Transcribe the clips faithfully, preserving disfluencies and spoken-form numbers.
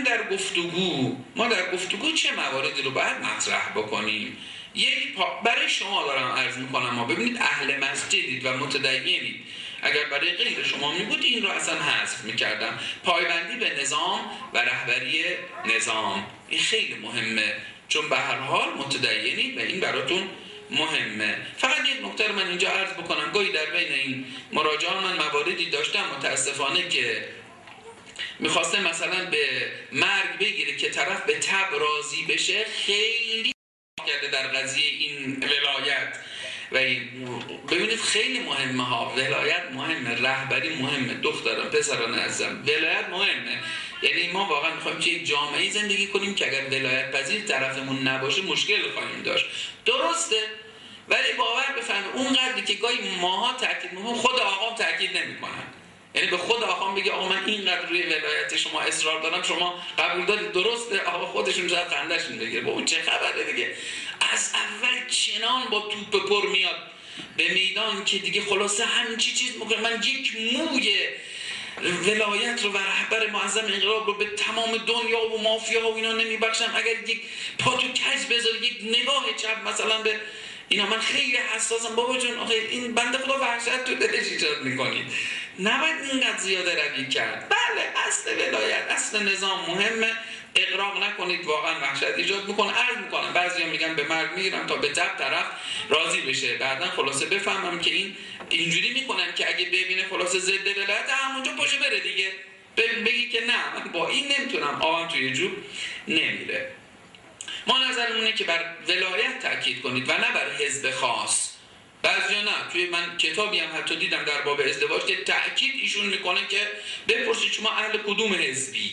در گفتگو ما در گفتگو چه مواردی رو باید مطرح بکنیم؟ یک برای شما دارم عرض میکنم، ما ببینید اهل مسجدید و متدینید، اگر برای غیر شما میبود این رو اصلا حذف میکردم. پایبندی به نظام و رهبری نظام این خیلی مهمه، چون به هر حال متدینید و این براتون مهمه. فقط یک نکته رو من اینجا عرض بکنم، گاهی در بین این مراجعان من مواردی داشتم متاسفانه که میخواسته مثلا به مرگ بگیره که طرف به تب راضی بشه، خیلی کرده در قضیه این ولایت. و ببینید خیلی مهمه ها، ولایت مهمه، رهبری مهمه، دختران پسران عزیزم ولایت مهمه. یعنی ما واقعا میخوایم که یک جامعه زندگی کنیم که اگر ولایت پذیر طرفمون نباشه مشکل خواهیم داشت. درسته، ولی باور بفهمید اونقدری که گاهی ماها تاکید میکنیم خود آقام تاکید نمیکنن. یعنی به خود آقام بگه آقا من اینقدر روی ولایت شما اصرار دارم، شما قبول دارید، درسته؟ آقا خودشون شاید خنده‌شون بگیره با اون چه خبره دیگه، از اول چنان با توپ پر میاد به میدان که دیگه خلاصه همین چی چیز میکنه. من یک موی ولایت رو و رهبر معظم انقلاب رو به تمام دنیا و مافیا و اینا نمیبخشم. اگر یک پا تو کج بذاری، یک نگاه چپ مثلا به اینا، من خیلی حساسم بابا جون، آخه این بنده خدا وحشت تو دلش ایجاد میکنید، نباید اینقدر زیاده روی کرد. بله اصل ولایت، اصل نظام مهمه، اغراق نکنید، واقعا وحشت ایجاد میکنه. عرض میکنم بعضیا میگن به مرگ میگیرم تا به تب طرف راضی بشه، بعدن خلاصه بفهمم که این اینجوری میکنن که اگه ببینه خلاصه ضد ولایت همونجا پاشه بره دیگه، بگی که نه من با این نمیتونم، آوام توی جوب نمیره. ما نظرمونه که بر ولایت تاکید کنید و نه بر حزب خاص. بعضیا نه، توی من کتابی هم حتی دیدم در باب ازدواج که تاکید ایشون میکنه که بپرسید شما اهل کدوم حزبی،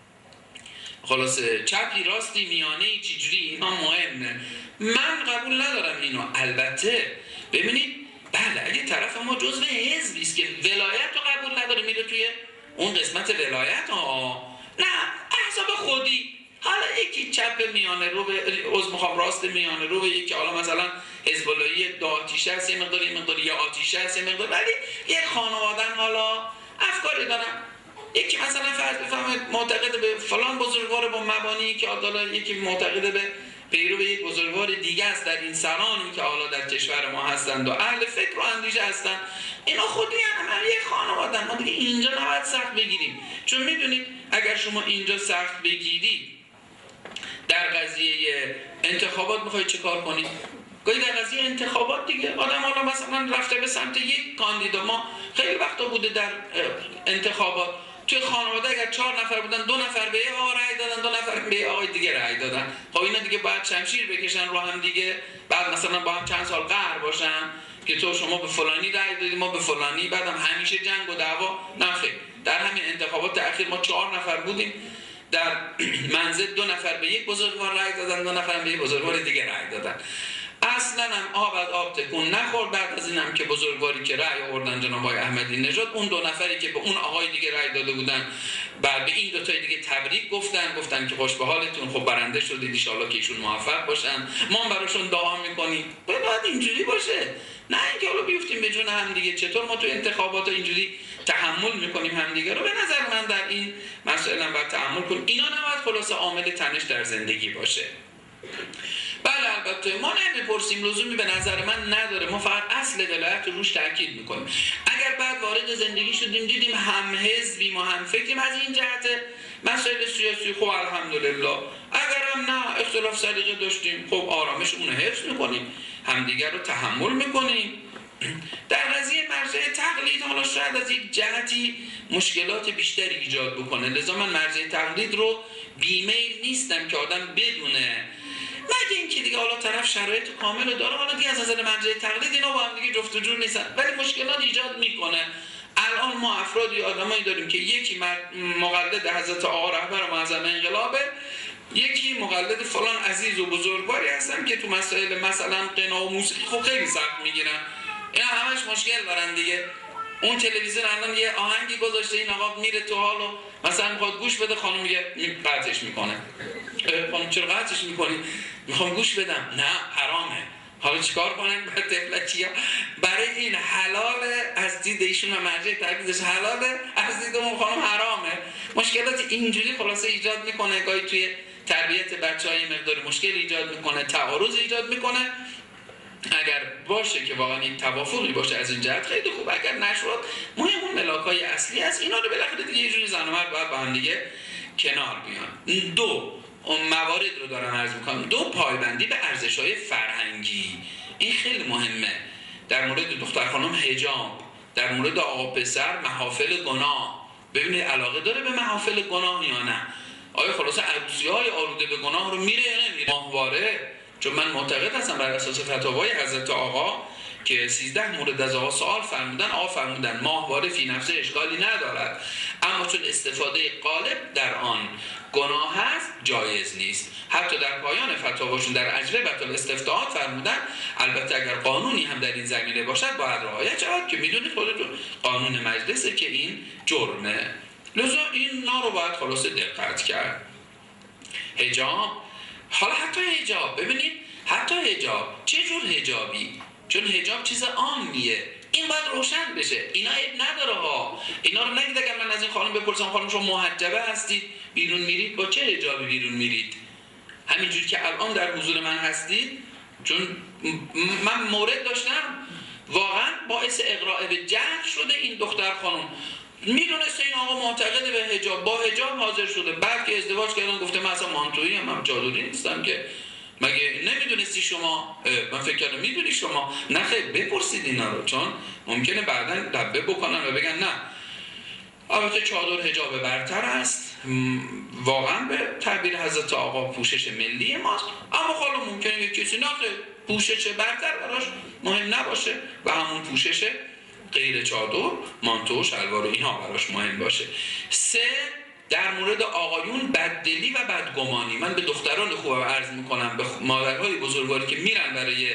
خلاصه چپی راستی میانه‌ای چجوری، اینا مهمه. من قبول ندارم اینو. البته ببینید بله اگه طرف ما جزء حزبی است که ولایت رو قبول نداره میره توی اون قسمت ولایت ها، نه احزاب خودی، حالا یکی چپ میانه رو به عضو مخام راست میانه رو به یکی حالا مثلا حزب اللهی دو آتیشه است، یه مقدار یه مقدار یه آتیشه است، یه مقدار، ولی یک خانوادن حالا افکاری دارن. یکی مثلا فرض بفهمید معتقد به فلان بزرگوار با مبانی که حالا یکی معتقد به پیرو به یک بزرگوار دیگه است در این سرانی که حالا در کشور ما هستند و اهل فکر و اندیشه هستند، اینا خودی هم یک خانوادن. ما دیگه اینجا نباید سخت بگیریم، چون میدونید اگر شما اینجا سخت بگیرید در قضیه انتخابات میخواید چه کار کنید؟ گاهی در قضیه انتخابات دیگه آدم حالا مثلا رفته به سمت یک کاندیدا، ما خیلی وقتا بوده در انتخابات توی خانواده اگر چهار نفر بودن دو نفر به یه آقا رأی دادن، دو نفر به یه آقای دیگه رأی دادن. خب اینا دیگه باید شمشیر بکشن رو هم دیگه، بعد مثلا با هم چند سال قهر باشن که تو شما به فلانی رأی دادی ما به فلانی، بعدم همیشه جنگ و دعوا. نه خیر، در همین انتخابات اخیر ما چهار نفر بودیم، در منزل دو نفر به یک بزرگوار رأی دادن، دو نفر به یک بزرگوار دیگه رأی دادن. اصلا هم آب از آب تکون نخورد. بعد از اینم که بزرگواری که رأی آوردن جناب آقای احمدی نژاد، اون دو نفری که به اون آقای دیگه رأی داده بودن بعد به این دو تای دیگه تبریک گفتن، گفتن که خوش به حالتون، خب برنده شدید، ان شاءالله که ایشون موفق باشن، ما براشون دعا میکنیم. باید اینجوری باشه، نه اینکه حالا بیفتیم به جون هم دیگه. چطور ما تو انتخابات اینجوری تحمل میکنیم همدیگه رو؟ به نظر من در این مسائل هم باید تحمل کنیم. اینا نباید خلاصه عامل تنش در زندگی باشه. بله البته ما نمیپرسیم، لزومی به نظر من نداره، ما فقط اصل ولایت رو روش تاکید میکنیم. اگر بعد وارد زندگی شدیم دیدیم هم حزبیم و هم فکریم از این جهت مسائل سیاسی، خب الحمدلله. اگر هم نه اختلاف سلیقه داشتیم، خب آرامشمون رو حفظ میکنیم، همدیگر رو تحمل میکنیم. در قضیه مرجع تقلید حالا شاید از یک جهتی مشکلات بیشتری ایجاد بکنه، لذا من مرجع تقلید رو بیمیل نیستم که آدم بدونه، مگه اینکه دیگه حالا طرف شرایط کامل داره، حالا دیگه از نظر مرجع تقلید اینا با هم دیگه جفت و جور نیستن، ولی مشکلات ایجاد میکنه. الان ما افرادی آدمایی داریم که یکی مقلد حضرت آقا رهبر معظم انقلابه، یکی مقلد فلان عزیز و بزرگواری هستن که تو مسائل مثلا غنا و موسیقی خب خیلی سخت میگیرن. اینا همش مشکل دارن دیگه. اون تلویزیون الان یه آهنگی گذاشته، این آقا میره تو حال و مثلا میخواد گوش بده، خانم میگه قطعش میکنه. خانم چرا قطعش میکنی؟ میخوام گوش بدم. نه حرامه. حالا چیکار کنن بعد طفلکی‌ها؟ برای این حلاله از دید ایشون و مرجع ترکیزش حلاله، از دید اون خانم حرامه. مشکلات اینجوری خلاصه ایجاد میکنه، گاهی توی تربیت بچه‌های مقدار مشکل ایجاد میکنه، تعارض ایجاد میکنه. اگر باشه که واقعا این توافقی باشه از این جهت خیلی خوب، اگر نشد مهم اون ملاکای اصلی است، اینا رو بالاخره دیگه یه جوری زن و مرد باید با هم دیگه کنار بیان. دو، اون موارد رو دارم عرض میکنم. دو، پایبندی به ارزش‌های فرهنگی، این خیلی مهمه. در مورد دختر خانم حجاب، در مورد آقا پسر محافل گناه. ببینید علاقه داره به محافل گناه یا نه؟ آیا خلاصه عروسی‌های آلوده به گناه رو میره یا نمیره؟ ماهواره، چون من معتقد هستم بر اساس فتاوای حضرت آقا که سیزده مورد از آقا سوال فرمودن، آقا فرمودن ماهواره فی نفسه اشکالی ندارد، اما چون استفاده غالب در آن گناه هست جایز نیست. حتی در پایان فتاواشون در اجربة الاستفتاءات فرمودن البته اگر قانونی هم در این زمینه باشد باید رعایت شود، که میدونید خودتون قانون مجلسه که این جرمه، لذا این نا رو باید خلاصه دقت کرد. حجاب، حالا حتی حجاب، ببینید حتی حجاب چه جور حجابی؟ چون حجاب چیز عامیه، این باید روشن بشه. اینا عیب نداره ها، اینا رو نگید اگر من از این خانم بپرسم خانم شما محجبه هستید بیرون میرید، با چه حجابی بیرون میرید؟ همینجور که الان در حضور من هستید، چون من مورد داشتم واقعا باعث اغراء به جهل شده این دختر خانم میدونسته این آقا معتقد به حجاب، با حجاب حاضر شده، بعد که ازدواج کردن گفته من اصلا مانتویی هم هم چادری نیستم که. مگه نمیدونستی شما؟ من فکر کردم میدونی شما. نه خیر، بپرسید اینا رو، چون ممکنه بعداً دبه بکنن و بگن نه. البته چادر حجاب برتر است، واقعا به تعبیر حضرت آقا پوشش ملی ماست، اما حالا ممکنه یک کسی نه پوشش برتر براش مهم نباشه و همون پوشش غیر چادر، مانتو، شلوار و اینها براش مهم باشه. سه، در مورد آقایون بددلی و بدگمانی. من به دختران خوب عرض میکنم، به مادرهای بزرگواری که میرن برای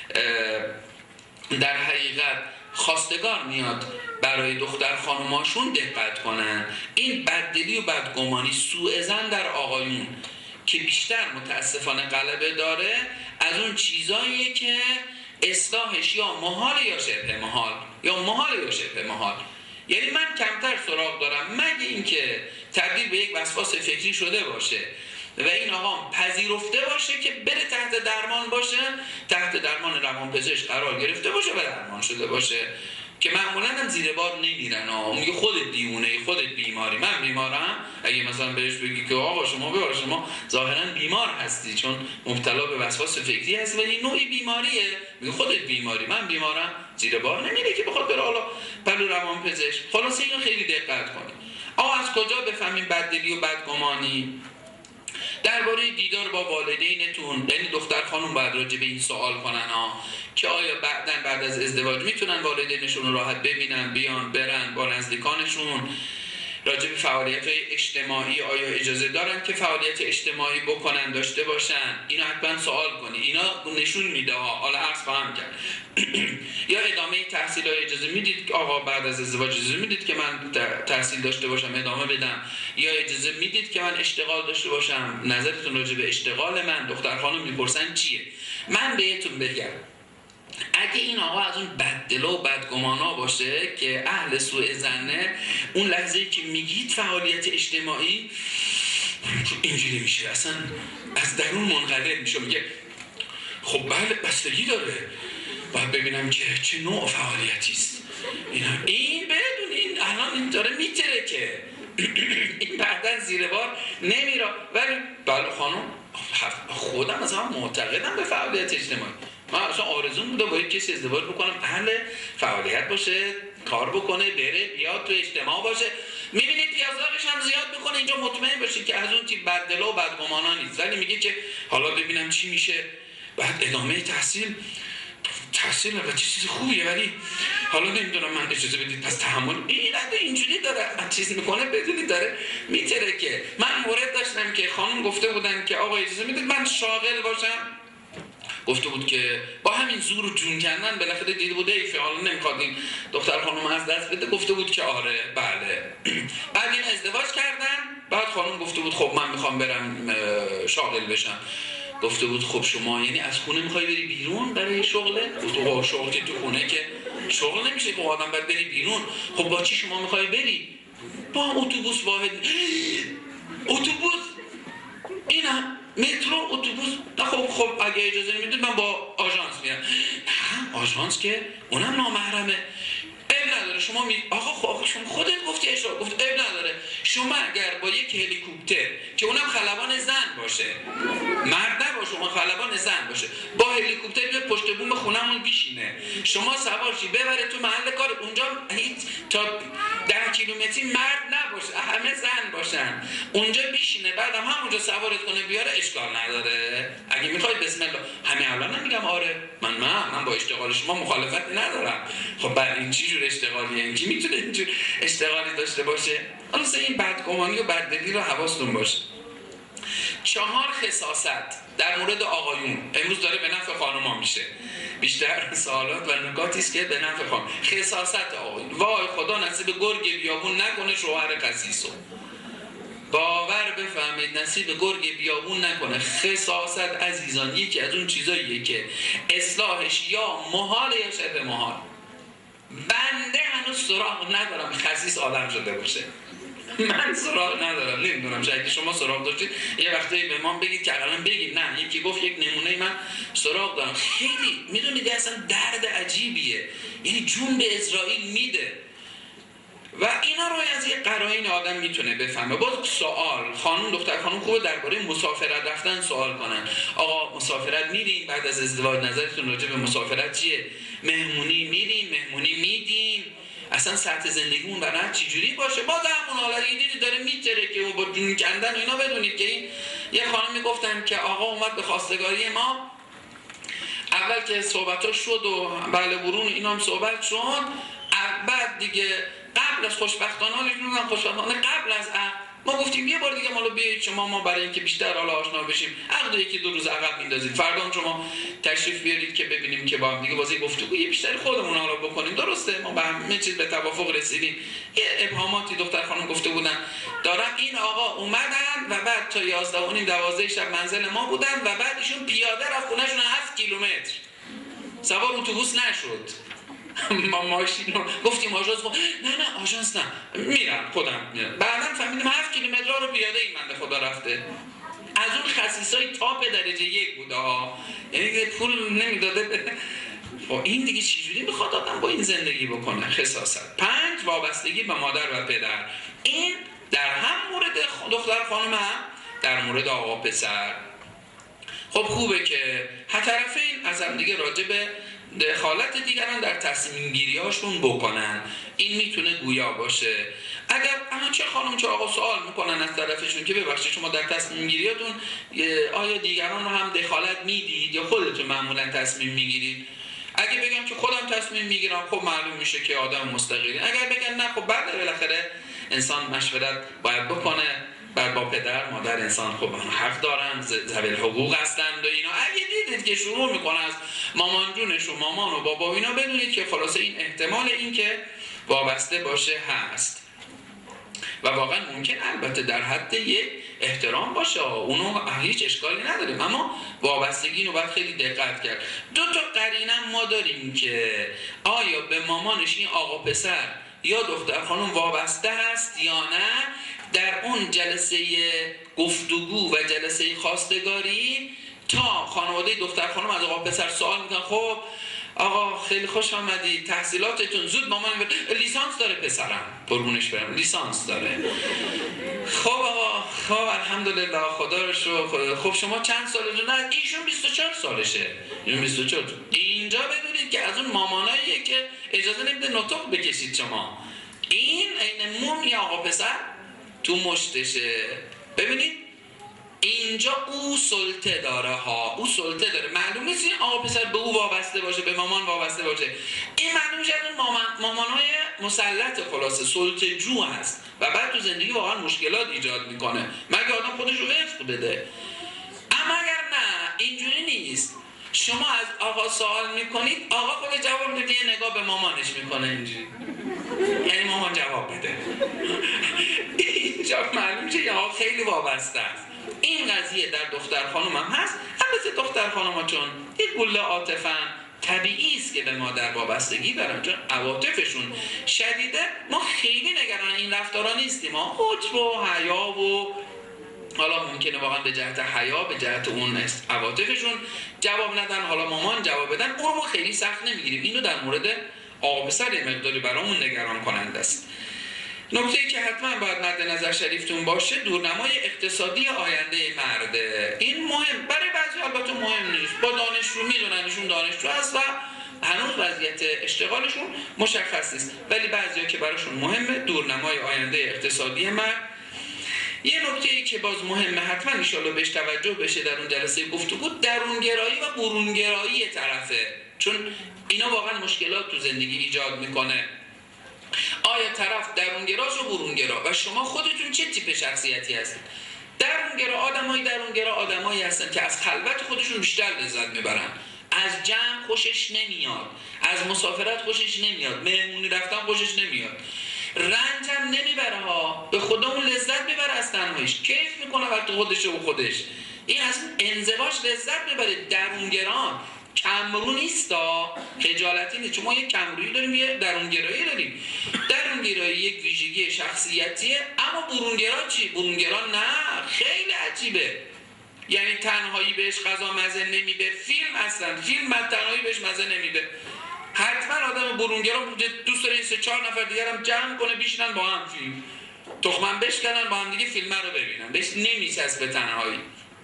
در حقیقت خواستگار میاد برای دختر خانوماشون دقت کنن. این بددلی و بدگمانی، سوء ظن در آقایون که بیشتر متاسفانه غلبه داره، از اون چیزاییه که اصلاحش یا محال یا شبه محال، یا محال یا شبه محال. یعنی من کمتر سراغ دارم مگه اینکه تبدیل به یک وسواس فکری شده باشه و این آقا پذیرفته باشه که بره تحت درمان باشه، تحت درمان روانپزشک قرار گرفته باشه و درمان شده باشه، که معمولا هم زیر بار نمیرن. آقا میگه خودت دیوونه، خودت بیماری، من بیمارم. اگه مثلا بهش بگی که آقا شما ببر شما ظاهرا بیمار هستی چون مبتلا به وسواس فکری هستی ولی نوعی بیماریه، میگه خودت بیماری، من بیمارم، زیر بار نمیره که بخواد بره حالا پلو روانپزشک. خلاصه اینو خیلی دقت کنید. آقا از کجا بفهمیم بددلی و بدگمانی؟ درباره دیدار با والدینتون، یعنی دختر خانم باید راجع به این سوال کنن ها که آیا بعداً بعد از ازدواج میتونن والدینشون رو راحت ببینن، بیان برن با نزدیکانشون. راجع به فعالیت‌های اجتماعی آیا اجازه دارن که فعالیت اجتماعی بکنن، داشته باشن؟ اینو حتما سوال کنی. اینا نشون میده ها، حالا عرض خواهم کرد. یا ادامه تحصیل های اجازه میدید که آقا بعد از ازدواج اجازه میدید که من تحصیل داشته باشم ادامه بدم، یا اجازه میدید که من اشتغال داشته باشم؟ نظرتون راجع به اشتغال من دختر خانم میپرسن چیه؟ من بهتون بگم اگه این آقا از اون بددل و بدگمانا باشه که اهل سوء ظنه، اون لحظه‌ای که میگید فعالیت اجتماعی اینجوری میشه، اصلا از درون منقلب میشه، میگه خب بله بستگی داره، باید ببینم که چه نوع فعالیتی است. اینا این بدون این الان این داره میتره که این بعدن زیر بار نمیره. ولی بله خانم خودم از هم معتقدم به فعالیت اجتماعی. من اصلا آرزون بوده با یک کسی ازدواج بکنم اهل فعالیت باشه، کار بکنه، بره بیاد تو اجتماع باشه. میبینید پیازدارش هم زیاد میکنه اینجا، مطمئن باشید که از اون تیپ بددل و بدگمانا نیست. ولی میگه که حالا ببینم چی میشه، بعد ادامه تحصیل تحصیل البته چیز خوبیه ولی حالا نمیدونم من اجازه بدید پس تحمل این اینجوری داره چیز میکنه، بدونید داره میتره. که من مورد داشتم که خانم گفته بودن که آقا اجازه میدید من شاغل باشم، گفته بود که با همین زور و جون کندن بالاخره دیده بوده ایفه حالا نمیخواد این دختر خانم از دست بده، گفته بود که آره بله. بعد این ازدواج کردن، بعد خانم گفته بود خب من میخوام برم شاغل بشم. گفته بود خب شما یعنی از خونه میخوای بری بیرون برای شغله؟ تو شغل که تو خونه که شغل نمیشه که آدم باید بری بیرون. خب با چی شما میخوای بری؟ با اتوبوس واحد. اتوبوس اینا مترو اتوبوس. خب خب اگه اجازه نمیدید من با آژانس میرم. نه آژانس که اونم نامحرمه. اب نداره شما می آقا خب شما خودت گفتی اشاره گفت اب نداره. شما اگر با یک هلیکوپتر که اونم خلبان زن باشه، مرد نباشه، اون خلبان زن باشه، با هلیکوپتر به پشت بوم خونمون بشینه، شما سوار شی ببره تو محل کار، اونجا هیچ تا ده کیلومتری مرد نباشه، همه زن باشن، اونجا بشینه، بعدم همونجا سوارت کنه بیاره، اشکال نداره. اگه میخواید بسم الله. همین الان نمیگم آره من من من با اشتغال شما مخالفت ندارم. خب بعد این چی جور اشتغالیه؟ این کی میتونه اینجور اشتغالی داشته باشه؟ حالا این بدگمانی و بددلی رو حواستون باشه. چهار خصاصت در مورد آقایون امروز داره به نفع خانوما میشه. بیشتر سوالات و نکاتی است که به نفع خانم. خصاصت آقایون. وای خدا نصیب گرگ بیابون نکنه شوهر خسیسو. باور بفهمید نصیب گرگ بیابون نکنه. خصاصت عزیزان یکی از اون چیزاییه که اصلاحش یا محال یا شبه محال. بنده هنوز سراغ ندارم خسیس آدم شده باشه. من سراغ ندارم. نمیدونم شاید شما سراغ داشتید یه وقتی به ما بگید که الان بگید. نه یکی گفت یک نمونه من سراغ دارم. خیلی میدونید اصلا درد عجیبیه. یعنی جون به اسرائیل میده و اینا رو از یه قرائن آدم میتونه بفهمه. باز سوال خانم دختر خانم خوبه درباره مسافرت رفتن سوال کنن. آقا مسافرت میرین بعد از ازدواج نظرتون راجع به مسافرت چیه؟ مهمونی میرین؟ مهمونی میدین؟ اصلا سطح زندگیمون برای چی جوری باشه؟ باز همون حالت ایدی داره میتره که با جون کندن و اینا. بدونید که این یه خانم میگفتن که آقا اومد به خواستگاری ما، اول که صحبتاش شد و بله برون اینا هم صحبت شد، بعد دیگه قبل از خوشبختانه حالش میگن خوشبختانه قبل از عقد ما گفتیم یه بار دیگه مالو بیایید شما ما برای اینکه بیشتر حالا آشنا بشیم عقد یکی دو روز عقب میندازید، فردا شما تشریف بیارید که ببینیم که با هم دیگه بازی گفتگوی بیشتر خودمون حالا بکنیم. درسته ما به همه چیز به توافق رسیدیم. یه ابهاماتی دختر خانم گفته بودن دارم. این آقا اومدن و بعد تا یازده و نیم دوازده شب منزل ما بودن و بعد ایشون پیاده رفت خونه‌شون هفت کیلومتر. سوار اتوبوس نشد. ما ماشین رو گفتیم آژانس. نه نه آژانس نه میرم خودم میرم. بعدا فهمیدم هفت کیلومتر رو پیاده این بنده خدا رفته. از اون خسیسای تاپ درجه یک بوده ها، یعنی پول نمیداده. خب این دیگه چجوری میخواد آدم با این زندگی بکنه؟ خصاصت. پنج وابستگی به مادر و پدر. این در هم مورد دختر خانم هم در مورد آقا پسر. خب خوبه که هر طرفین از هم دیگه راجع به دخالت دیگران در تصمیم گیری هاشون بکنن. این میتونه گویا باشه. اگر اما چه خانم چه آقا سوال میکنن از طرفشون که ببخشید شما در تصمیم گیریاتون آیا دیگران رو هم دخالت میدید یا خودتون معمولا تصمیم میگیرید؟ اگه بگم که خودم تصمیم میگیرم خب معلوم میشه که آدم مستقلی. اگر بگن نه خب بعد بالاخره انسان مشورت باید بکنه. بر با پدر مادر انسان خب حق دارن، ذوی الحقوق هستند و اینا. اگه دیدید که شروع میکنه از مامان جونش و مامان و بابا اینا، بدونید که خلاصه این احتمال این که وابسته باشه هست و واقعا ممکن البته در حد یک احترام باشه، اونو هیچ اشکالی نداریم، اما وابستگی رو باید خیلی دقت کرد. دو تا قرینه ما داریم که آیا به مامانش این آقا پسر یا دختر خانم وابسته هست یا نه. در اون جلسه گفتگو و جلسه خواستگاری تا خانواده دختر خانم از آقا پسر سوال میکنن خب آقا خیلی خوش آمدی، تحصیلاتتون زود مامان لیسانس داره پسرم قربونش برم لیسانس داره. خب آقا خب الحمدلله خدا رو شکر. خب شما چند سالتون؟ نه ایشون بیست و چهار سالشه. ایشون بیست و چهار. اینجا بدونید که از اون ماماناییه که اجازه نمیده نطق بکشید شما. این عین موم یا آقا پسر تو مشتشه. ببینید اینجا او سلطه داره ها، او سلطه داره. معلوم نیست این آقا پسر به او وابسته باشه، به مامان وابسته باشه. این معلوم میشه اون مامان مامانای مسلط خلاصه سلطه جو هست و بعد تو زندگی واقعا مشکلات ایجاد میکنه مگه آدم خودش رو وفق بده. اما اگر نه اینجوری نیست، شما از آقا سوال میکنید، آقا خود جواب میده، یه نگاه به مامانش میکنه اینجوری، یعنی مامان جواب بده. اینجا معلوم میشه آقا خیلی وابسته است. این قضیه در دختر خانم هم هست. البته دختر خانم ها چون یک گله عاطفن، طبیعی است که به مادر وابستگی دارن، چون عواطفشون شدیده. ما خیلی نگران این رفتارا نیستیم، ما حجب و حیا و حالا ممکنه واقعا به جهت حیا، به جهت اون عواطفشون جواب ندن، حالا مامان جواب بدن، اون ما خیلی سخت نمیگیریم. اینو در مورد آقا پسر یه مقداری برامون نگران کننده است. نکته‌ای که حتما باید مد نظر شریفتون باشه، دورنمای اقتصادی آینده مرده. این مهم برای بعضی، البته مهم نیست، با دانشجو میدوننشون دانشجو هست و هنوز وضعیت اشتغالشون مشخص نیست، ولی بعضیا که براشون مهمه دورنمای آینده اقتصادی مرد. یه نکته‌ای که باز مهمه حتما ان شاءالله بهش توجه بشه در اون جلسه گفتگو، درونگرایی و برونگرایی طرفه، چون اینا واقعا مشکلات تو زندگی ایجاد میکنه. آیا طرف درونگراست و برونگرا و شما خودتون چه تیپ شخصیتی هستید؟ درونگرا آدمای درونگرا آدمایی هستن که از خلوت خودشون بیشتر لذت میبرن، از جمع خوشش نمیاد، از مسافرت خوشش نمیاد، مهمونی رفتن خوشش نمیاد، رنج هم نمیبره ها، به خدا اون لذت میبره از تنهاییش، کیف میکنه وقتی خودشه و خودش. این از انزواج لذت میبره. درونگران کمرو نیست ها، خجالتی نیست، چون ما یک کمرویی داریم، یه درونگرایی داریم. درونگرایی یک ویژگی شخصیتیه، اما برونگرا چی؟ برونگرا نه، خیلی عجیبه. یعنی تنهایی بهش غذا مزه نمیده، فیلم اصلا فیلم بعد تنهایی بهش مزه نمیده. حتما آدم برونگرا دوست داره این سه چهار نفر دیگر هم جمع کنه بشینن با هم فیلم تخمن بشکنن با هم دیگه فیلم رو ببینن، بهش نمیچسبه تنهایی.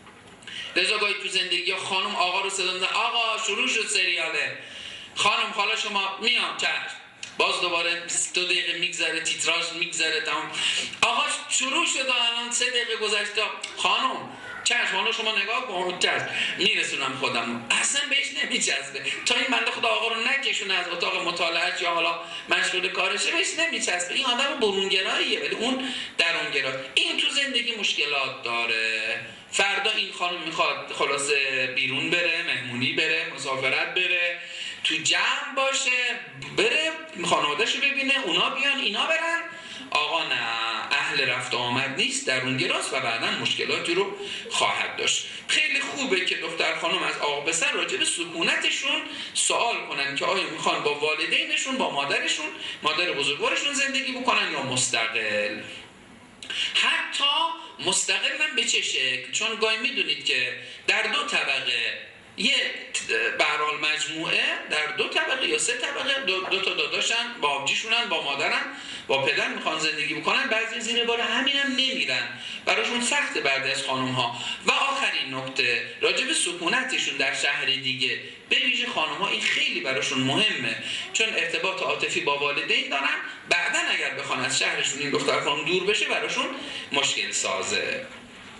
لذا گاهی تو زندگی ها خانم آقا رو صدا میزنه، آقا شروع شد سریاله، خانم حالا شما میام چشم، باز دوباره دو دقیقه میگذره، تیتراژ میگذره، تمام آقا شروع شد، الان سه دقیقه گذشته، خانم چشم حالا شما نگاه کن، چشم میرسونم خودم. اصلا بهش نمیچسبه، تا این بنده خدا آقا رو نکشونه از اتاق مطالعه یا حالا مشغول کارشه، بهش نمیچسبه. این آدم برونگراییه، ولی اون درونگرا. این تو زندگی مشکلات داره. فردا این خانم میخواد خلاصه بیرون بره، مهمونی بره، مسافرت بره، تو جمع باشه، بره خانواده‌شو ببینه، اونا بیان اینا برن، آقا نه، اهل رفت آمد نیست، درونگراست و بعداً مشکلاتی رو خواهد داشت. خیلی خوبه که دختر خانم از آقا پسر راجع به سکونتشون سوال کنن که آیا میخوان با والدینشون، با مادرشون، مادر بزرگوارشون زندگی بکنن یا مستقل. حتی مستقل من به چه شکل؟ چون گاهی میدونید که در دو طبقه یه به هر حال مجموعه در دو طبقه یا سه طبقه دو, دو تا داداشن، با آبجیشونن، با مادرن، با پدر میخوان زندگی بکنن. بعضی زیر بار همین هم نمیرن، براشون سخته بعد از خانم ها. و آخرین نکته راجع به سکونتشون در شهر دیگه، به ویژه خانم ها این خیلی براشون مهمه، چون ارتباط عاطفی با والدین دارن، بعدن اگر بخوان از شهرشون این دختر خانم دور بشه براشون مشکل سازه.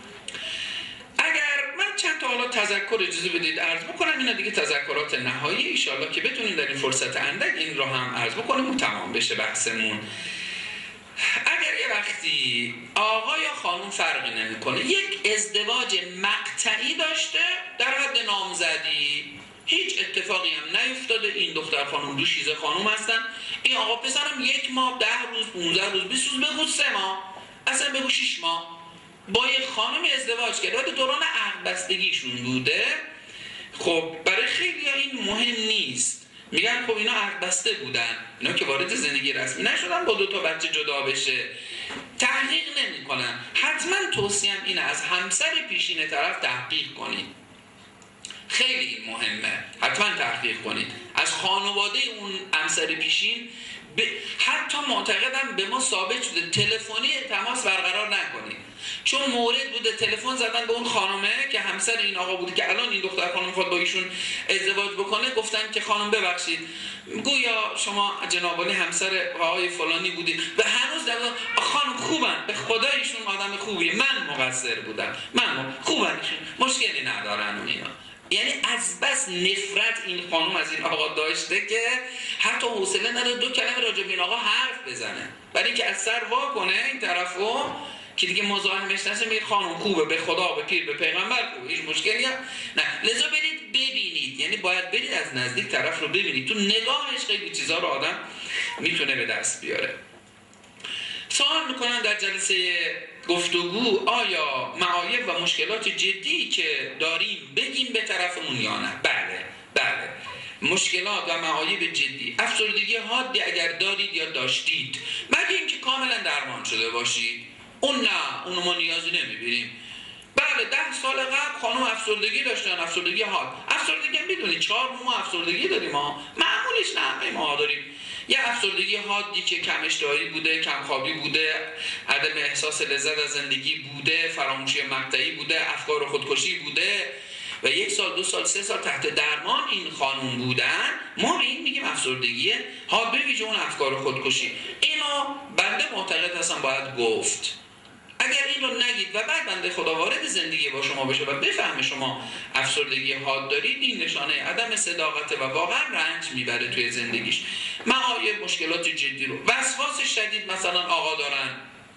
اگر من چند تا حالا تذکر اجازه بدید عرض بکنم، اینا دیگه تذکرات نهایی، ان شاءالله که بتونیم در این فرصت اندک این رو هم عرض بکنیم و تمام بشه بحثمون. اگر یه وقتی آقا یا خانم فرقی نمیکنه یک ازدواج مقطعی داشته در حد نامزدی، هیچ اتفاقی هم نیفتاده، این دختر خانم دوشیزه خانم هستن، این آقا پسرم یک ماه، ده روز، پانزده روز، بیست روز، بگو سه ماه، اصلا بگو شش ماه با یک خانمی ازدواج کرده، ولی دوران عقد بستگیشون بوده. خب برای خیلی ها این مهم نیست، میگن خب اینا عقد بسته بودن، اینا که وارد زندگی رسمی نشدن با دو تا بچه جدا بشه، تحقیق نمی کنن. حتما توصیم اینه از همسر پیشین طرف تحقیق کنید، خیلی مهمه، حتما تحقیق کنید از خانواده اون همسر پیشین. ب... حتی معتقدم به ما ثابت شده تلفنی تماس برقرار نکنید، چون مورد بوده تلفن زدن به اون خانمه که همسر این آقا بوده که الان این دختر خانم خود با ایشون ازدواج بکنه، گفتن که خانم ببخشید گویا شما جناب عالی همسر آقای فلانی بودید و هنوز در خانم خوبن، به خدا ایشون آدم خوبیه، من مقصر بودم، من خوبن، مشکلی ندارن اون اینا. یعنی از بس نفرت این خانم از این آقا داشته که حتی حوصله نداره دو کلمه راجع به این آقا حرف بزنه، برای اینکه از سر وا کنه این طرفو که دیگه مزاحمش نشه، میگه خانم خوبه، به خدا، به پیر، به پیغمبر خوبه، هیچ مشکلی هم نه. لذا برید ببینید، یعنی باید برید از نزدیک طرف رو ببینید، تو نگاهش خیلی چیزا رو آدم میتونه به دست بیاره. سوال میکنن در جلسه گفتگو آیا معایب و مشکلات جدی که داریم بگیم به طرفمون یا نه؟ بله بله، مشکلات و معایب جدی، افسردگی حادی اگر دارید یا داشتید، مگه اینکه کاملا درمان شده باشید، اون نه، اونو ما نیازی نمیبینیم. بله ده سال قبل خانم افسردگی داشتن، افسردگی حاد. افسردگی هم میدونید چهار ما افسردگی داریم ها، معمولش نه همه ما داریم. یه افسردگی حادی که کم اشتهایی بوده، کم خوابی بوده، عدم احساس لذت از زندگی بوده، فراموشی مقطعی بوده، افکار خودکشی بوده و یک سال دو سال سه سال تحت درمان این خانم بودن، ما به این میگیم افسردگی حاد به ویژه اون افکار خودکشی. اینا بنده معتقد هستم باید گفت. اگر این رو نگید و بعد بنده خدا وارد زندگی با شما بشه و بفهمه شما افسردگی حاد دارید، این نشانه عدم صداقته و واقعا رنج میبره توی زندگیش. معایب مشکلات جدی رو، وسواس شدید مثلا آقا دارن،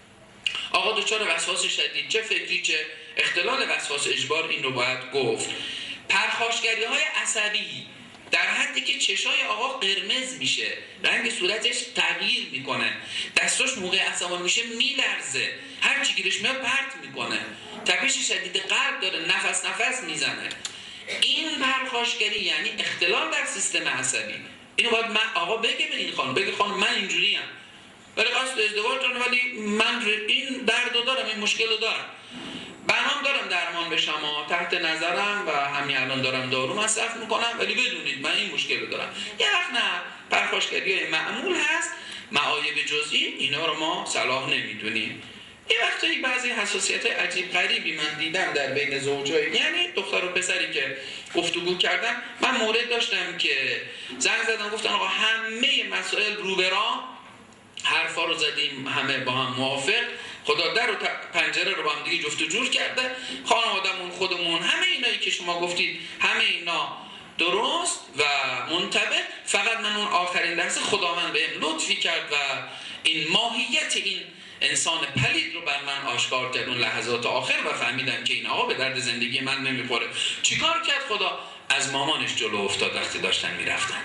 آقا دچار وسواس شدید، چه فکری چه اختلال وسواس اجبار، این رو باید گفت. پرخاشگری های عصبی در حدی که چشای آقا قرمز میشه، رنگ صورتش تغییر میکنه، دستاش موقع عصبانی میشه میلرزه، هر چی گیرش میاد پرت میکنه، تپش شدید قلب داره، نفس نفس میزنه. این پرخاشگری یعنی اختلال در سیستم عصبی. اینو باید من آقا بگه به این خانم، بگه خانم من اینجوری ام، ولی قصد ازدواج دارم ولی من این درد دارم، این مشکل دارم، برنامه دارم درمان بشم، تحت نظرم و همین الان دارم دارو مصرف میکنم، ولی بدونید من این مشکل دارم. یه وقت نه، پرخاشگری های معمول هست، معایب جزئی اینا رو ما صلاح نمیدونیم. یه وقتایی بعضی حساسیت عجیب غریبی من دیدم در بین زوجای، یعنی دختر و پسری که گفتگو کردم، من مورد داشتم که زنگ زدم گفتن آقا همه مسائل رو به راه، حرفا رو زدیم همه با هم موافق، خدا در و پنجره رو با هم دیگه جفت و جور کرده، خانوادمون خودمون همه اینایی که شما گفتید همه اینا درست و منطبق، فقط من اون آخرین لحظه خداوند بهم لطفی کرد و این ماهیت این انسان پلید رو بر من آشکار کرد اون لحظات آخر و فهمیدم که این آقا به درد زندگی من نمیخوره. چیکار کرد خدا؟ از مامانش جلو افتاد وقتی داشتن میرفتن،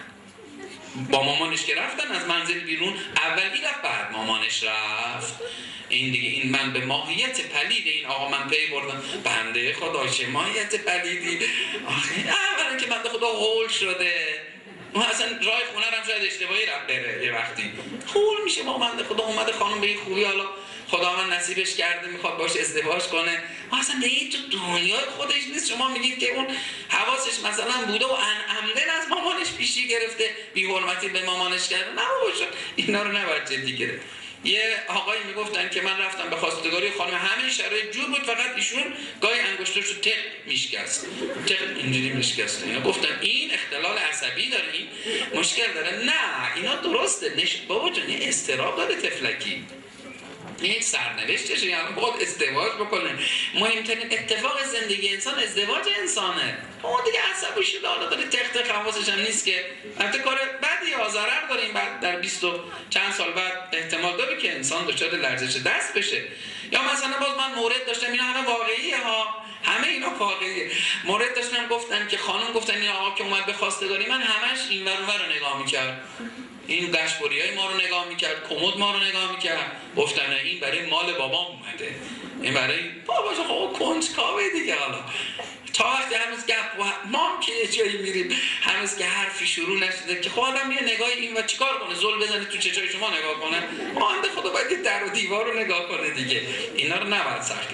با مامانش که رفتن از منزل بیرون، اول میرفت بعد مامانش رفت. این دیگه این من به ماهیت پلید این آقا من پی بردم، بنده خدا چه ماهیت پلیدی، آخه اولا که بنده خدا هول شده، ما اصلا راه خونه هم شاید اشتباهی رفت بره، یه وقتی هول میشه، ما بنده خدا اومده خانم به این خوبی حالا خدا من نصیبش کرده میخواد باش ازدواج کنه، ما اصلا به این تو دنیای خودش نیست. شما میگید که اون حواسش مثلا بوده و عمدن از مامانش پیشی گرفته، بی حرمتی به مامانش کرده، نه بابا اینا رو نباید جدی گرفت. یه آقایی میگفتن که من رفتم به خواستگاری خانم، همه شرایط جور بود، فقط ایشون گاهی انگشتاشو تق میشکست، تق اینجوری میشکست. اینا گفتن این اختلال عصبی داره، این مشکل داره. نه اینا درسته، نش بابا جان این استراب داره طفلکی، این سرنوشتشه، یعنی باید ازدواج بکنه. مهمترین اتفاق زندگی انسان ازدواج انسانه. اون دیگه عصبی شده، حالا داره تخت حواسش هم نیست که البته کار بدی یا ضرر داره، این بعد در بیست و چند سال بعد احتمال داره که انسان دچار لرزش دست بشه. یا مثلا باز من مورد داشتم، اینا همه واقعیه ها، همه اینا واقعیه. مورد داشتم گفتن که خانم گفتن این آقا که اومد به خواستگاری من، همش این ور اون ور رو نگاه می‌کرد، این دشبوریای ما رو نگاه میکرد، کمد ما رو نگاه میکرد، گفتن این برای مال بابام اومده، این برای بابا خب کنجکاوه دیگه. حالا تا وقتی هنوز گپ و ما هم که یه جایی میریم هنوز که حرفی شروع نشده که خب آدم یه نگاه این و چیکار کنه، زل بزنه تو چشای شما نگاه کنه، آنده خدا باید در و دیوار رو نگاه کنه دیگه، اینا رو نباید سخت.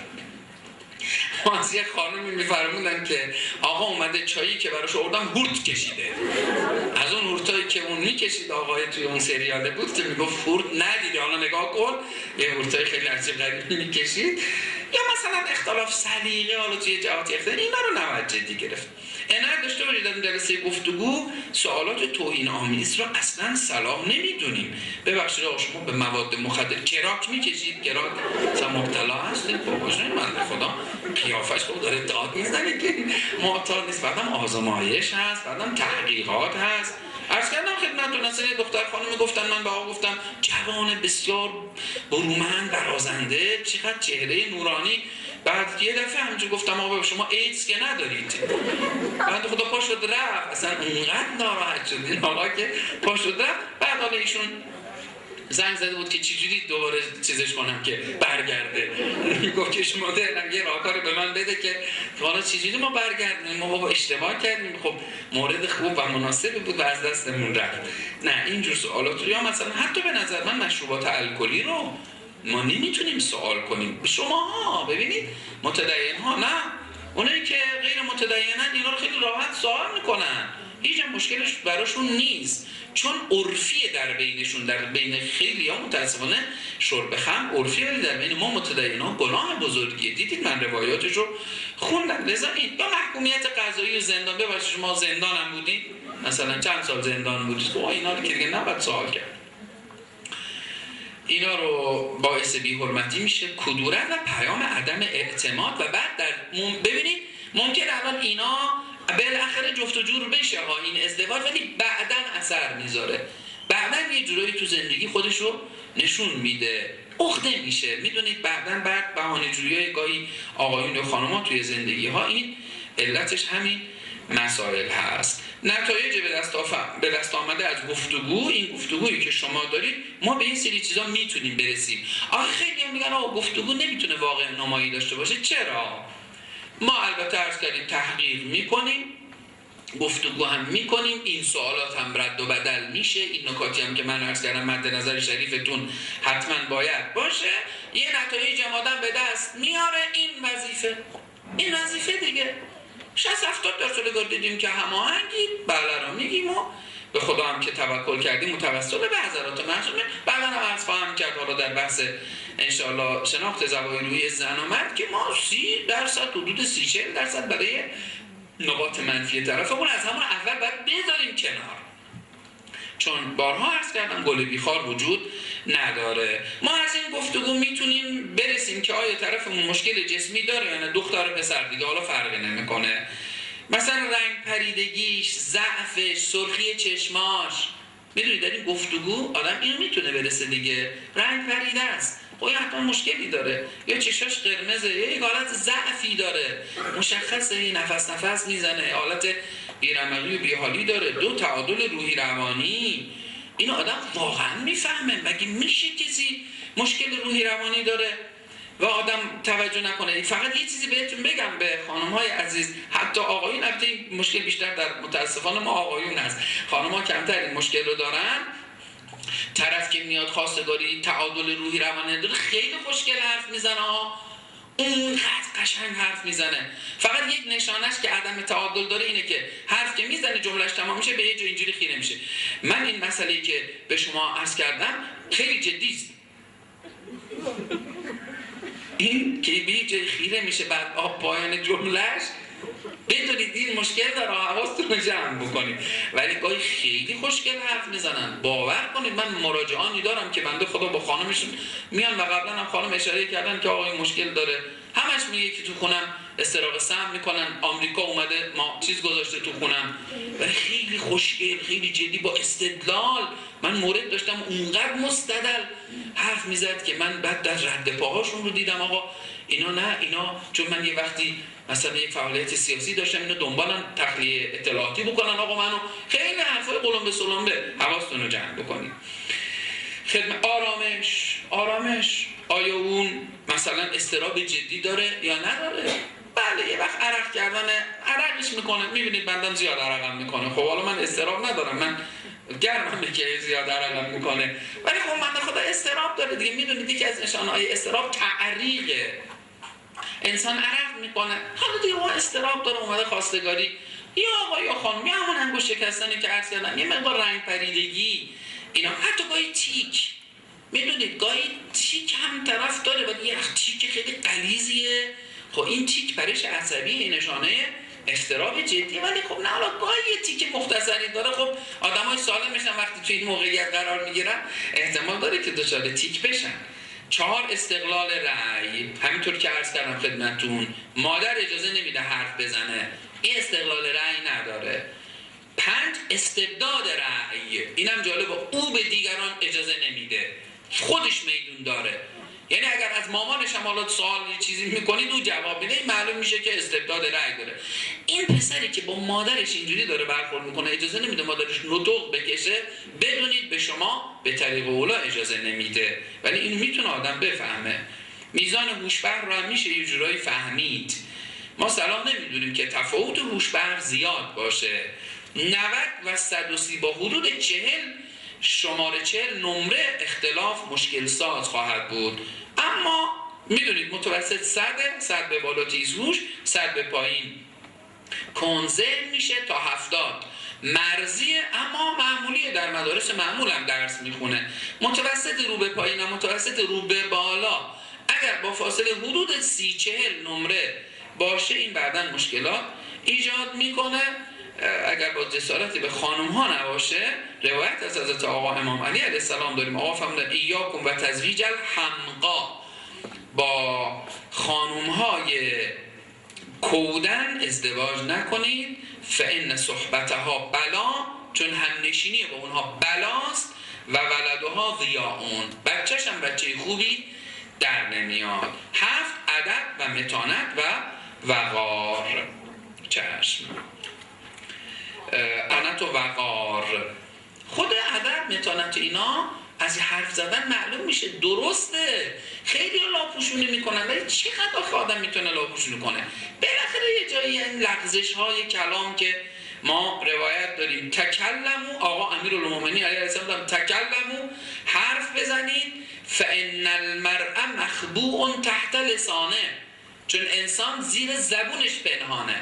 ما از یه خانمی میفرمودن که آقا اومده چایی که براش آوردم هورت کشیده، از اون هورتایی که اون میکشید آقای توی اون سریاله بود که میگفت هورت ندیدی حالا نگاه کن، یه هورتای خیلی عجیب غریبی میکشید. یا مثلا اختلاف سلیقه، حالا توی جهات اختلاف، اینا رو نباید جدی گرفت. عنایت داشته باشید در جلسه گفتگو سوالات توهین آمیز رو اصلا صلاح نمیدونیم. ببخشید آقا شما به مواد مخدر کراک میکشید، کراک مثلا مبتلا هستید، باباش من خدا قیافش خود داره داد میزنه که معتاد نیست، بعدم آزمایش هست، بعدم تحقیقات هست. عرض کردم خدمتتون اصلا یه دختر خانمی گفتن، من به آقا گفتم جوان بسیار برومند برازنده، چقدر چهره نورانی، بعد یه دفعه همینجور گفتم آقا شما ایدز که ندارید، بعد خدا پا شد رفت، اصلا اونقدر ناراحت شد این آقا که پا شد رفت. بعد حالا ایشون زنگ زده بود که چجوری دوباره چیزش کنم که برگرده. گفت که شما دارم یه راهکار به من بده که حالا چجوری ما برگردیم، ما بابا اشتباه کردیم، خب مورد خوب و مناسبی بود و از دستمون رفت. نه اینجور سوالات رو، یا مثلا حتی به نظر من مشروبات الکلی رو ما نمیتونیم سوال کنیم. شماها ببینید متدین ها، نه اونایی که غیر متدینن اینا رو خیلی راحت سوال میکنن، هیچ مشکلش براشون نیست، چون عرفیه در بینشون. در بین خیلی ها متاسفانه شرب خمر عرفیه، ولی در بین ما متدین ها گناه بزرگیه. دیدید من روایاتش رو خوندم. لذا این یا محکومیت قضایی و زندان، ببخشید شما زندان هم بودید مثلا چند سال زندان بودید، خب اینا رو که دیگه نباید سوال کرد. اینا رو باعث بی‌حرمتی میشه، کدورت و پیام عدم اعتماد. و بعد در مم... ببینید ممکن الان اینا بالاخره جفت و جور بشه ها این ازدواج، ولی بعداً اثر میذاره، بعداً یه جورایی تو زندگی خودش رو نشون میده، عقده میشه. میدونید بعداً بعد بهانه‌جویی گاهی آقایون و خانم‌ها توی زندگی ها، این علتش همین مسائل هست. نتایج به دست, به دست آمده از گفتگو، این گفتگویی که شما دارید، ما به این سری چیزا میتونیم برسیم. آخه خیلی هم میگن آقا گفتگو نمیتونه واقع نمایی داشته باشه. چرا؟ ما البته عرض کردیم تحقیق میکنیم، گفتگو هم میکنیم، این سوالات هم رد و بدل میشه، این نکاتی هم که من عرض کردم مد نظر شریفتون حتما باید باشه. یه نتایج آدم به دست میاره، این وظیفه این وظیفه دیگه. شصت هفتاد درصد کار دیدیم که هماهنگی بله رو میگیم و به خدا هم که توکل کردیم متوسل به حضرات معصومین. بعدا هم عرض خواهم کرد حالا در بحث انشاءالله شناخت زوایای روحی زن و مرد که ما سی درصد حدود سی چهل درصد برای نقاط منفی طرفمون از همون اول باید بذاریم کنار، چون بارها عرض کردم گل بیخار وجود نداره. ما از این گفتگو میتونیم برسیم که آیا طرفمون مشکل جسمی داره یا نه، دختر و پسر دیگه حالا فرقی نمیکنه، مثلا رنگ پریدگیش، ضعفش، سرخی چشماش. میدونید در این گفتگو آدم اینو میتونه برسه دیگه، رنگ پریده است، خب حتما مشکلی داره، یا چشاش قرمزه، یا یک حالت ضعفی داره مشخصه، یه نفس نفس میزنه، حالت بیرمقی و بیحالی داره، دو تعادل روحی روانی. اینو آدم واقعا میفهمه؟ مگه میشه کسی مشکل روحی روانی داره و آدم توجه نکنه؟ فقط یه چیزی بهتون بگم به خانم‌های عزیز، حتی آقایون، البته این مشکل بیشتر در متاسفانه ما آقایون هست، خانم‌ها کمتر این مشکل رو دارن. طرف که میاد خواستگاری تعادل روحی روانی داره، خیلی خوشگل حرف میزنه ها، اونقدر قشنگ حرف میزنه، فقط یک نشانش که عدم تعادل داره اینه که حرف که میزنه جملهش تمام میشه به یه جا اینجوری خیره میشه. من این مسئله‌ای که به شما عرض کردم خیلی جدی است، این که به یه جای خیره میشه بعد آب پایان جملهش، بدونید این مشکل داره، حواستون رو جمع بکنید. ولی گاهی خیلی خوشگل حرف میزنن، باور کنید من مراجعانی دارم که بنده خدا با خانمشون میان و قبلا هم خانم اشاره کردن که آقا این مشکل داره، همش میگه که تو خونم استراق سم میکنن، آمریکا اومده ما چیز گذاشته تو خونم، ولی خیلی خوشگل، خیلی جدی، با استدلال. من مورد داشتم اونقدر مستدل حرف میزد که من بعد در رد پاهاشون رو دیدم آقا اینا نه اینا، چون من یه وقتی مثلا یک فعالیت سیاسی داشتم، اینو دنبالن تخلیه اطلاعاتی بکنن آقا منو، خیلی حرفای قلمبه سلمبه. حواستون رو جمع بکنید. خدمت آرامش، آرامش آیا اون مثلا اضطراب جدی داره یا نداره؟ بله یه وقت عرق کردن عرقش میکنه، میبینید بندم زیاد عرقم میکنه، خب حالا من اضطراب ندارم، من گرمم که زیاد عرقم میکنه، ولی خب من خدا اضطراب داره دیگه. میدونید یکی از نشانه‌های اضطراب تعریقه، انسان عرق میکنه، حالا دیگه اون اضطراب داره، اومده خواستگاری، یا آقا یا خانم، یا همون انگشت شکستنی که عرض کردم، یه مقدار رنگ پریدگی، اینا حتی گاهی تیک، میدونید گاهی تیک هم طرف داره ولی یه تیک خیلی غلیظیه، خب این تیک پریش عصبی، این نشانه اضطراب جدی. ولی خب نه حالا گاهی یه تیک مختصری داره، خب آدمای سالم میشن وقتی توی این موقعیت قرار میگیرن احتمال داره که دچار تیک بشن. چهار استقلال رأی، همینطور که عرض کردم خدمتتون، مادر اجازه نمیده حرف بزنه، این استقلال رأی نداره. پنج استبداد رأی، اینم جالبه، او به دیگران اجازه نمیده، خودش میدون داره، یعنی اگر از مامانش هم حالا سوال چیزی میکنید او جواب میده، این معلوم میشه که استبداد رأی داره. این پسری که با مادرش اینجوری داره برخورد میکنه، اجازه نمیده مادرش نطق بکشه، بدونید به شما به طریق اولا اجازه نمیده. ولی این میتونه آدم بفهمه. میزان هوشبر رو هم میشه یه جورایی فهمید. ما سلام نمیدونیم که تفاوت هوشبر زیاد باشه. نود و صد و سی با حدود چهل شماره چهل نمره اختلاف مشکل ساز خواهد بود. اما میدونید متوسط صد، صد به بالا تیزهوش، صد به پایین کنزل میشه تا هفتاد مرزیه، اما معمولیه، در مدارس معمول هم درس میخونه. متوسط رو به پایین و متوسط رو به بالا اگر با فاصله حدود سی چهل نمره باشه این بعداً مشکلات ایجاد میکنه. اگر با جسارتی به خانم ها نباشه، روایت از حضرت آقا امام علی علیه السلام داریم. آقا فرمودن ایاکم و تزویج الحمقا، با خانم های کودن ازدواج نکنید، فان صحبتها بلا، چون هم نشینی با اونها بلاست، و ولدها ضیاعون، بچه‌ش هم بچه خوبی در نمیاد. هفت ادب و متانت و وقار. چشم انت و وقار. خود ادب متانت اینا از حرف زدن معلوم میشه درسته. خیلی لاپوشونی میکنن، ولی چقدر آخه آدم میتونه لاپوشونی کنه؟ بالاخره یه جایی این لغزش های کلام که ما روایت داریم تکلمو، آقا امیرالمومنین علیه السلام تکلمو، حرف بزنید، فان المرء مخبوء تحت لسانه، چون انسان زیر زبونش پنهانه.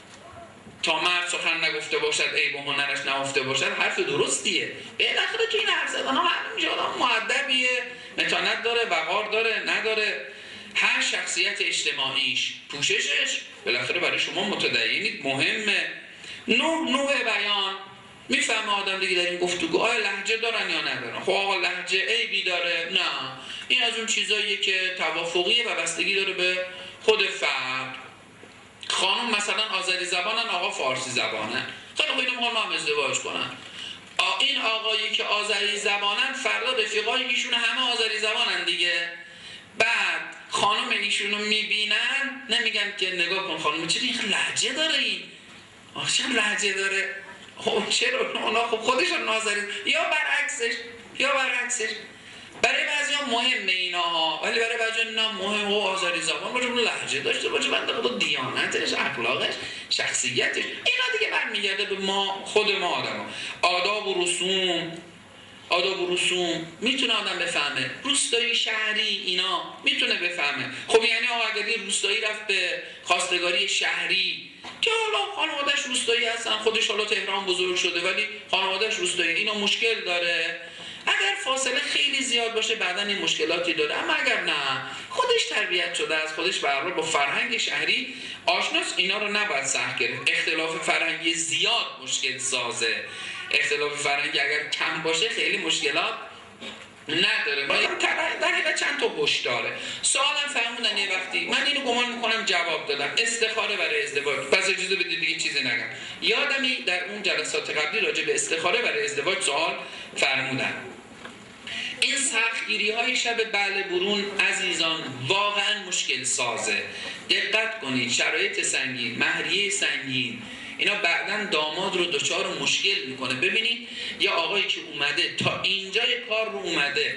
تا مرد سخن نگفته باشد عیب و هنرش نهفته باشد، حرف درستیه. بالاخره تو این حرف زدن ها معلوم میشه آدم مؤدبیه، متانت داره، وقار داره، نداره. هر شخصیت اجتماعیش، پوششش بالاخره برای شما متدینید مهمه. نوع نوع بیان، میفهمه آدم دیگه در این گفتگو آیا لهجه دارن یا ندارن. خب آقا لهجه عیبی داره؟ نه، این از اون چیزاییه که توافقیه و بستگی داره به خود فرد. خانم مثلا آذری زبانن، آقا فارسی زبانن، خیلی خوب اینو ما هم ازدواج کنن. این آقایی که آذری زبانن فردا رفیقای ایشون همه آذری زبانن دیگه. بعد خانم ایشونو میبینن نمیگن که نگاه کن خانم چرا این لهجه داره، این آخه چرا لهجه داره، خب چرا اونا خب خودشون آذری، یا برعکسش یا برعکسش. برای بعضیا مهمه اینا، ولی برای بعضیا نه مهم. و آذری زبان باشه، لهجه داشته باشه، بنده خدا دیانتش، اخلاقش، شخصیتش، اینا دیگه برمیگرده به ما، خود ما آدما. آداب و رسوم، آداب و رسوم میتونه آدم بفهمه. روستایی، شهری، اینا میتونه بفهمه. خب یعنی آقا اگر روستایی رفت به خواستگاری شهری که حالا خانواده‌اش روستایی هستن، خودش حالا تهران بزرگ شده ولی خانواده‌اش روستایی، اینا مشکل داره. اگر فاصله خیلی زیاد باشه بعدن این مشکلاتی داره. اما اگر نه خودش تربیت شده از خودش برای با فرهنگ شهری آشناست، اینا رو نباید سخت گرفت. اختلاف فرهنگی زیاد مشکل سازه. اختلاف فرهنگی اگر کم باشه خیلی مشکلات نداره. باید در حقیقت چند تا هوش داره. سوالم فرمودن یه وقتی، من اینو گمان میکنم جواب دادم، استخاره برای ازدواج. پس اجازه بدید دیگه چیزی نگم. یادمی در اون جلسات قبلی راجع به استخاره برای ازدواج سوال فرمودن. این سختگیری های شب بعد برون عزیزان واقعا مشکل سازه. دقت کنید، شرایط سنگین، مهریه سنگین، اینا بعداً داماد رو دچار مشکل میکنه. ببینید یه آقایی که اومده تا اینجای کار رو اومده،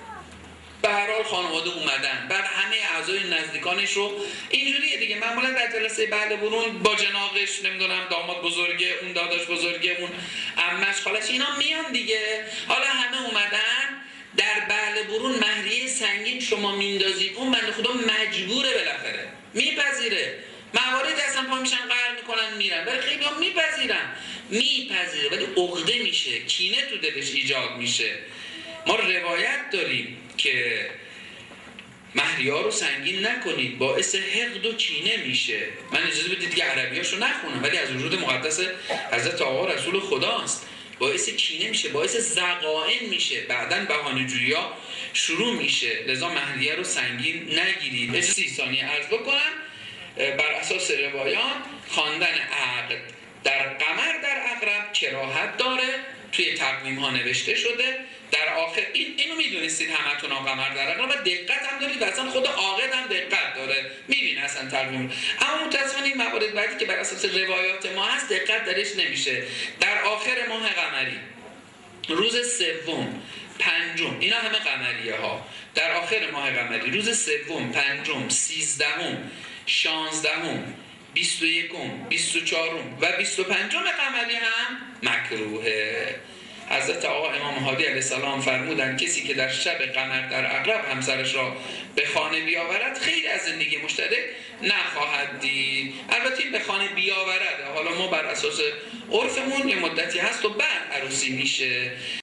به هر حال خانواده اومدن، بعد همه اعضای نزدیکانش رو اینجوریه دیگه. معمولا در جلسه بعد برون با جناقش، نمیدونم داماد بزرگه، اون داداش بزرگه، اون عمش، خالش، اینا میان دیگه. حالا همه اومدن در بعد برون مهریه سنگین شما میندازید، اون بنده خدا مجبوره بالاخره میپذیره. مواردی اصلا پا میشن قهر میکنن میرن، ولی خیلی هم میپذیرن، میپذیره ولی عقده میشه، کینه تو دلش ایجاد میشه. ما روایت داریم که مهریه رو سنگین نکنید، باعث حقد و کینه میشه. من اجازه بدید که عربیاشو نخونم ولی از وجود مقدس حضرت آقا رسول خداست. باعث کینه میشه، باعث زقائن میشه، بعدن بهانه‌جویی‌ها شروع میشه. لذا مهریه رو سنگین نگیرید. سی ثانیه عرض بکنم. بر اساس روایات خواندن عقد در قمر در عقرب کراهت داره، توی تقویم ها نوشته شده. در آخر این اینو میدونستید همتون قمر در عقرب و دقت هم دارید و اصلا خود عاقد هم دقت داره میبینه اصلا تقویم. اما متاسفانه این موارد بعدی که بر اساس روایات ما هست دقت درش نمیشه. در آخر ماه قمری روز سوم پنجم، اینا همه قمریه ها، در آخر ماه قمری روز سوم پنجم سیزدهم شانزدهم بیست و یکم بیست و چهارم و بیست و پنجم قمری هم مکروهه. حضرت آقا امام هادی علیه السلام فرمودند کسی که در شب قمر در عقرب همسرش را به خانه بیاورد خیر از زندگی مشترک نخواهد دید. البته این به خانه بیاورد، حالا ما بر اساس عرفمون یه مدتی هست و بعد عروسی میشه.